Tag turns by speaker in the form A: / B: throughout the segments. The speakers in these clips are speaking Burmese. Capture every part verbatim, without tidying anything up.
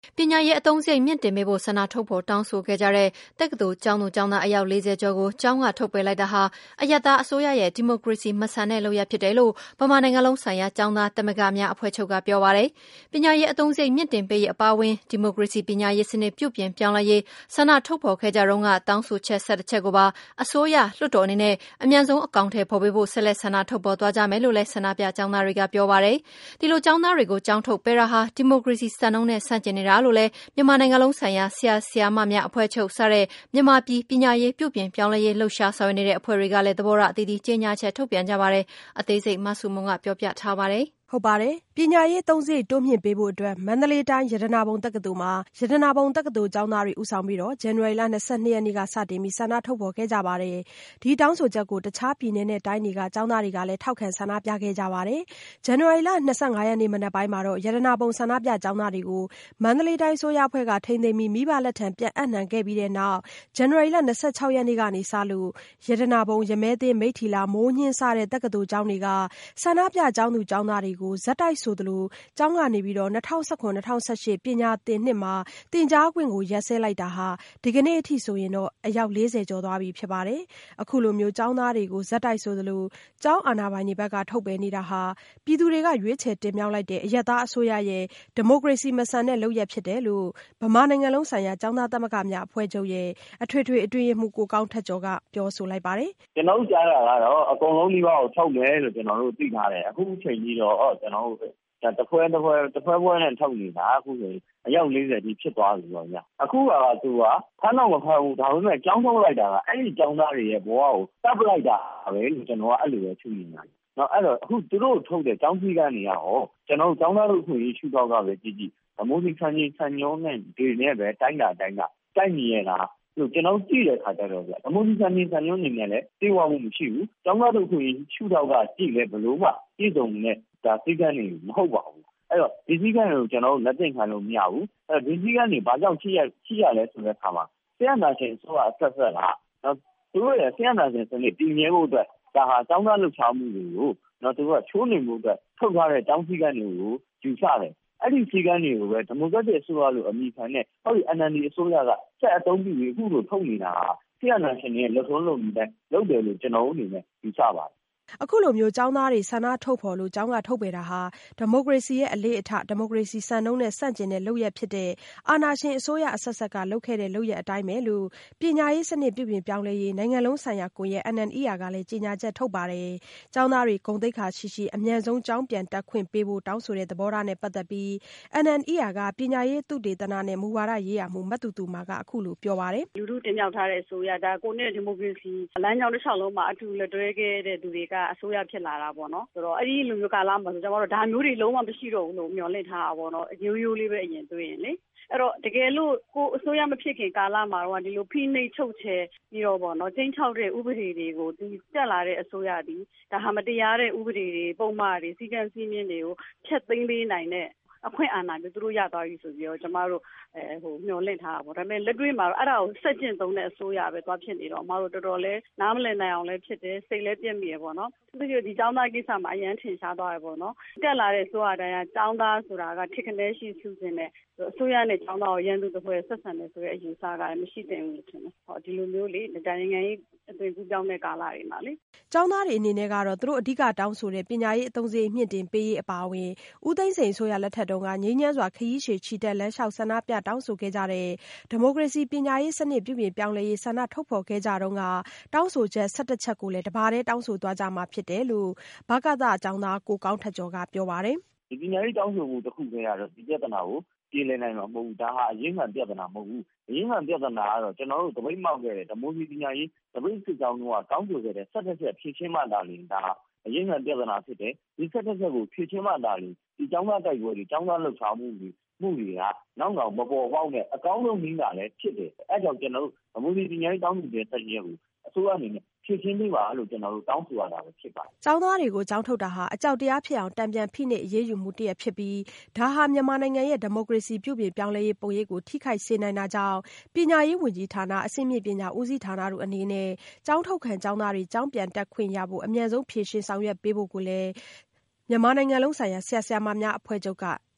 A: ပညာရေးအသုံးစရိတ်မြင့်တင်ပေးဖို့ဆန္ဒထုတ်ဖော်တောင်းဆိုခဲ့ကြတဲ့တက္ကသိုလ်ကျောင်းသူကျောင်းသားအယောက်လေးဆယ်ကျော်ကိုကျောင်းကထုတ်ပယ်လိုက်တာဟာအရပ်သားအစိုးရရဲ့ဒီမိုကရေစီမဆန်တဲ့လုပ်ရပ်ဖြစ်တယ်လို့ဗမာနိုင်ငံလုံးဆိုင်ရာကျောင်းသားသမဂ္ဂများအဖွဲ့ချုပ်ကပြောပါတယ်။ပညာရေးအသုံးစရိတ်မြင့်တင်ပေးရေးအပါအဝင်ဒီမိုကရေစီပညာရေးစနစ်ပြုပြင်ပြောင်းလဲရေးဆန္ဒထုတ်ဖော်ခဲ့ကြတုန်းကတောင်းဆိုချက်၁၁ချက်ကိုပါအစိုးရလွှတ်တော်အနေနဲ့အမြန်ဆုံးအကောင်အထည်ဖော်ပေးဖို့ဆက်လက်ဆန္ဒထုတ်ဖော်သွားကြမယ်လို့လည်းဆန္ဒပြကျောင်းသားတွေကပြောပါတယ်။ဒီလိုကျောင်းသားတွေကိုကျောင်းထုတ်ပယ်တာဟာဒီမိုကရေစီစံနှုန်းနဲ့ဆန့်ကျင်နေတာလို့လည်းမြန်မာနိုင်ငံလုံးဆိုင်ရာဆရာဆရာမများအဖွဲ့ချုပ်စတဲ့မြန်မာပြည်ပညာရေးပြုပြင်ပြောင်းလဲရေးလှုပ်ရှားဆောင်ရွက်နေတဲ့အဖွဲ့တွေကလည်းသဘောထားအသီးသီးကြေညာချက်ထုတ်ပြန်ကြပါတယ်။အသေးစိတ်မဆုမွန်ကပြောပြထားပါတယ်။
B: ဟုတ်ပါတယ်။ပညာရေးသုံးစရိတ်တိုးမြင့်ပေးဖို့အတွက်မန္တလေးတိုင်းရတနာပုံတက္ကသိုလ်မှာရတနာပုံတက္ကသိုလ်ကျောင်းသားတွေဦးဆောင်ပြီးတော့ဇန်နဝါရီလ၂၂ရက်နေ့ကစတင်ပြီးဆန္ဒထုတ်ဖော်ခဲ့ကြပါတယ်။ဒီတောင်းဆိုချက်ကိုတခြားပြည်နယ်နဲ့တိုင်းတွေကကျောင်းသားတွေကလည်းထောက်ခံဆန္ဒပြခဲ့ကြပါတယ်။ဇန်နဝါရီလ၂၅ရက်နေ့မနက်ပိုင်းမှာတော့ရတနာပုံဆန္ဒပြကျောင်းသားတွေကိုမန္တလေးတိုင်းအစိုးရအဖွဲ့ကထိန်းသိမ်းပြီးမိဘလက်ထံပြန်အပ်နှံခဲ့ပြီးတဲ့နောက်ဇန်နဝါရီလ၂၆ရက်နေ့ကနေစလို့ရတနာပုံရမဲသင်းမိထ္ထီလာမိုးညှင်းစတဲ့တက္ကသိုလ်ကျောင်းတွေကဆန္ဒပြကျောင်းသူကျောင်းသားတွေကိုဇက်တိုက်ဆိုသလိုကျောင်းကနေပြီးတော့၂၀၁၇-၂၀၁၈ပညာသင်နှစ်မှာသင်ကြားခွင့်ကိုရပ်စဲလိုက်တာဟာဒီကနေ့အထိဆိုရင်တော့အယောက်လေးဆယ်ကျော်သွားပြီဖြစ်ပါတယ်။အခုလိုမျိုးကျောင်းသားတွေကိုဇက်တိုက်ဆိုသလိုကျောင်းအာဏာပိုင်တွေဘက်ကထုတ်ပယ်နေတာဟာပြည်သူတွေကရွေးချယ်တင်မြှောက်လိုက်တဲ့အရပ်သားအစိုးရရဲ့ဒီမိုကရေစီမဆန်တဲ့လုပ်ရပ်ဖြစ်တယ်လို့ဗမာနိုင်ငံလုံးဆိုင်ရာကျောင်းသားသမဂ္ဂများအဖွဲ့ချုပ်ရဲ့အထွေထွေအတွင်းရေးမှူးကိုကောင်းထက်ကျော်ကပြောဆိုလိုက်ပါတယ်
C: ။ကျွန်တော်တို့ကြားတာကတော့အကုန်လုံးဒီဘောကိုထုတ်မယ်လို့ကျွန်တော်တို့သိထားတယ်။အခုချိန်ကြီးတော့ကျွန်တော်တို့ဒါတပွဲတပွဲတပွဲပွဲနဲ့ထုတ်နေတာအခုဆိုအယောက်လေးဆယ်ကြီးဖြစ်သွားပြီပေါ့ဗျာအခုကသူကဖမ်းတော့မဖမ်းဘူးဒါပေမဲ့ကြောင်းထုတ်လိုက်တာကအဲ့ဒီကြောင်းသားတွေရဲ့ဘဝကိုတပ်ပလိုက်တာပဲလို့ကျွန်တော်ကအဲ့လိုပဲထင်နေတာနော်အဲ့တော့အခုသူတို့ထုတ်တဲ့ကြောင်းစည်းကမ်းတွေရောကျွန်တော်တို့ကြောင်းသားတို့ခွင့်ရေးရှုထောက်ကပဲကြည့်ကြည့်အမိုးစီဆန်ကြီးဆန်ညောနဲ့ဒီနဲ့ပဲတိုင်းတာတိုင်းတာတိုက်နေရလားကျွန်တော်ကြည့်တဲ့ခါကျတော့ဗျအမိုးစီဆန်ကြီးဆန်ညောနေနဲ့လည်းတေးဝမှုမရှိဘူးကြောင်းသားတို့ခွင့်ရေးရှုထောက်ကကြည့်လဲဘလို့မှပြည်စုံနဲ့ဒါစည်းကမ်းတွေမဟုတ်ပါဘူးအဲ့တော့ဒီစည်းကမ်းတွေကိုကျွန်တော်တို့လက်သင့်ခံလို့မရဘူးအဲ့တော့ဒီစည်းကမ်းတွေဘာကြောင့်ချိရချိရလဲဆိုတဲ့အခါမှာဆရာနာရှင်ဆိုတာအဆက်ဆက်လားနော်သူတို့ရဲ့ဆရာနာရှင်စနစ်တည်မြဲဖို့အတွက်ဒါဟာကျောင်းသားလှုပ်ရှားမှုတွေကိုနော်သူတို့ကချိုးနေမှုအတွက်ထုတ်ထားတဲ့ကျောင်းစည်းကမ်းတွေကိုယူဆတယ်အဲ့ဒီစည်းကမ်းတွေကိုပဲဒီမိုကရက်တစ်အစိုးရလို့အမိခံနဲ့ဟောဒီ N L D အစိုးရကဆက်အသုံးပြုပြီးအခုလိုထုတ်နေတာဟာဆရာနာရှင်ရဲ့လက်ဆုံးလုံးပြီးတိုင်းလုပ်တယ်လို့ကျွန်တော်တို့အနေနဲ့ယူဆပါတယ်
B: အခုလိုမျိုးကျောင်းသားတွေဆန္ဒထုတ်ဖော်လို့ကျောင်းကထုတ်ပယ်တာဟာဒီမိုကရေစီရဲ့အလေးအထဒီမိုကရေစီစံနှုန်းနဲ့ဆန့်ကျင်တဲ့လုပ်ရပ်ဖြစ်တဲ့အာဏာရှင်အစိုးရအဆက်ဆက်ကလုပ်ခဲ့တဲ့လုပ်ရပ်အတိုင်းပဲလို့ပညာရေးစနစ်ပြုပြင်ပြောင်းလဲရေးနိုင်ငံလုံးဆိုင်ရာကွန်ရက် N N E R ကလည်းကြေညာချက်ထုတ်ပါတယ်။ကျောင်းသားတွေဂုဏ်သိက္ခာရှိရှိအမြန်ဆုံးကျောင်းပြန်တက်ခွင့်ပေးဖို့တောင်းဆိုတဲ့သဘောထားနဲ့ပတ်သက်ပြီး N N E R ကပညာရေးသုတေသနနဲ့မူဝါဒရေးရာမှူးမတူတူမာကအခုလိုပြောပါတယ်
D: ။လူထုတင်မြှောက်ထားတဲ့အစိုးရဒါကိုနဲ့ဒီမိုကရေစီလမ်းကြောင်းတစ်လျှောက်လုံးမှာအတူလက်တွဲခဲ့တဲ့သူတွေကအစိုးရဖြစ်လာတာပေါ့နော်ဆိုတော့အဲ့ဒီလူမျိုးကာလမှာဆိုကျွန်တော်တို့ဒါမျိုးတွေလုံးဝမရှိတော့ဘူးလို့မျှော်လင့်ထားတာပေါ့နော်အရိုးရိုးလေးပဲအရင်တွေ့ရင်လေအဲ့တော့တကယ်လို့ကိုအစိုးရမဖြစ်ခင်ကာလမှာတော့ဒီလိုဖိနှိပ်ချုပ်ချယ်ပြီးတော့ပေါ့နော်ချင်းချောက်တဲ့ဥပဒေတွေကိုဒီတက်လာတဲ့အစိုးရဒီဒါဟာမတရားတဲ့ဥပဒေတွေပုံမှန်တွေစီကံစည်းမျဉ်းတွေကိုဖျက်သိမ်းပေးနိုင်တဲ့အခွင့်အာဏာမျိုးသူတို့ရသွားပြီဆိုပြီးတော့ကျမတို့အဲဟိုမျှော်လင့်ထားတာပေါ့ဒါပေမဲ့လက်တွေ့မှာတော့အဲ့ဒါကိုစက်ကျင့်သုံးတဲ့အစိုးရပဲသွားဖြစ်နေတော့အမတို့တော်တော်လေးနားမလည်နိုင်အောင်လည်းဖြစ်တယ်စိတ်လည်းပြည့်မိရပေါ့နော်သူတို့ဒီចောင်းသားကိစ္စမှာအရင်ထင်ရှားသွားရပေါ့နော်တက်လာတဲ့စိုးရတိုင်းကចောင်းသားဆိုတာကထစ်ကနေရှိစုစင်းတဲ့အစိုးရနဲ့ចောင်းသားကိုရန်သူတစ်ဖွဲ့ဆက်ဆံတယ်ဆိုတဲ့အယူဆကလည်းမရှိတင်ဘူးလို့ထင်တယ်ဟောဒီလိုမျိုးလေနိုင်ငံရေးအသွင်ကူးပြောင်းတဲ့ကာလတွေမှာလေ
B: ចောင်းသားတွေအနေနဲ့ကတော့သူတို့အဓိကတောင်းဆိုတဲ့ပညာရေးအသုံးစရိတ်မြင့်တင်ပေးရေးအပါအဝင်ဦးသိန်းစိန်ဆိုရလက်ထက်တုန်းကငြိမ်းချမ်းစွာခရီးရှည်ချီတက်လမ်းလျှောက်ဆန္ဒပြတောင်းဆိုခဲ့ကြတဲ့ဒီမိုကရေစီပညာရေးစနစ်ပြုပြင်ပြောင်းလဲရေးဆန္ဒထုတ်ဖော်ခဲ့ကြတော့ကတောင်းဆိုချက်၁၁ချက်ကိုလည်းတပါးတည်းတောင်းဆိုသွားကြမှာဖြစ်တယ်လို့ဗကသအကြောင်းသားကိုကောင်းထက်ကျော်ကပြောပါတယ်
C: ဒီပညာရေးတောင်းဆိုမှုတစ်ခုတည်းကတော့ဒီပြဿနာကိုပြည်လည်နိုင်မှာမဟုတ်ဘူးဒါဟာအရင်းခံပြဿနာမဟုတ်ဘူးအရင်းခံပြဿနာကတော့ကျွန်တော်တို့တပိတ်မောက်ခဲ့တဲ့ဒီမိုကရေစီပညာရေးတပိတ်စစ်ကြောင်းတို့ကတောင်းဆိုခဲ့တဲ့၁၁ချက်ဖြည့်ချင်းမှသာလျှင်ဒါအရင်းခံပြဿနာဖြစ်တယ်ဒီ၁၁ချက်ကိုဖြည့်ချင်းမှသာလျှင်ဒီကျောင်းသားတိုက်ပွဲတွေကျောင်းသားလှုပ်ရှားမှုတွေမှုတွေကနောက်နောက်မပေါ်ပေါက်နဲ့အကောင်းဆုံးနည်းကလည်းဖြစ်တယ်အဲကြောင့်ကျွန်တော်တို့ဒီမိုကရေစီပညာရေးတောင်းဆိုတဲ့ဆက်ရက်ကိုအစိုးရအနေနဲ့ဖြည့်ချင်းပေးပါလို့ကျွန်တော်တို့တောင်းဆိုရတာပဲဖြစ်ပါတယ်
B: ။ကျောင်းသားတွေကိုကျောင်းထုတ်တာဟာအကြောက်တရားဖြစ်အောင်တံပြန်ဖိနှိပ်အရေးယူမှုတစ်ရပ်ဖြစ်ပြီးဒါဟာမြန်မာနိုင်ငံရဲ့ဒီမိုကရေစီပြုပြင်ပြောင်းလဲရေးပုံရိပ်ကိုထိခိုက်စေနိုင်တာကြောင့်ပညာရေးဝန်ကြီးဌာနအဆင့်မြင့်ပညာဦးစီးဌာနတို့အနေနဲ့ကျောင်းထုတ်ခံကျောင်းသားတွေကျောင်းပြန်တက်ခွင့်ရဖို့အမြန်ဆုံးဖြည့်ရှင်းဆောင်ရွက်ပေးဖို့ကိုလည်းမြန်မာနိုင်ငံလုံးဆိုင်ရာဆရာဆရာမများအဖွဲ့ချုပ်ကသ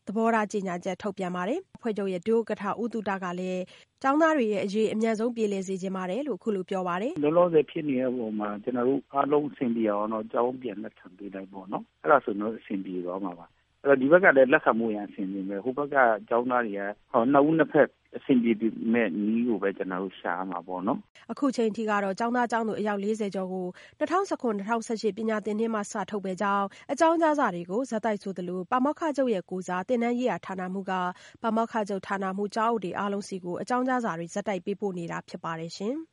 B: သဘောထားကြေညာချက်ထုတ်ပြန်ပါတယ်။အဖွဲ့ချုပ်ရဲ့ဒုဥက္ကဋ္ဌဦးသူတကလည်းကျောင်းသားတွေရဲ့အရေးအမြန်ဆုံးပြေလည်စေချင်ပါတယ်လို့အခုလိုပြောပါတယ်
E: ။လောလောဆယ်ဖြစ်နေတဲ့ပုံမှာကျွန်တော်တို့အားလုံးအဆင်ပြေအောင်တော့ကျောင်းပြန်လက်ခံပေးလိုက်ပေါ့နော်။အဲ့ဒါဆိုတော့အဆင်ပြေသွားမှာပါ။အဲ့တော့ဒီဘက်ကလည်းလက်ခံမှုရန်အဆင်ပြေမယ်။ဟိုဘက်ကကျောင်းသားတွေကဟောနှစ်ဦးနှစ်ဖက်အဆင်ပြေမဲ့နီးကိုပဲကျွန်တော်တို့ရှာမှာပေါ့နော်
B: ။အခုချိန်ထိကတော့ကျောင်းသားကျောင်းသူအယောက်၄၀ကျော်ကို၂၀၁၇-၂၀၁၈ပညာသင်နှစ်မှစထုတ်ပဲကြောင်းအကြောင်းကြားစာတွေကိုဇာတ်တိုက်ဆိုသလိုပါမောက္ခချုပ်ရဲ့ကိုစားတင်တန်းရေးရာဌာနမှကပါမောက္ခချုပ်ဌာနမှကျောင်းအုပ်တွေအားလုံးစီကိုအကြောင်းကြားစာတွေဇာတ်တိုက်ပေးပို့နေတာဖြစ်ပါတယ်ရှင်။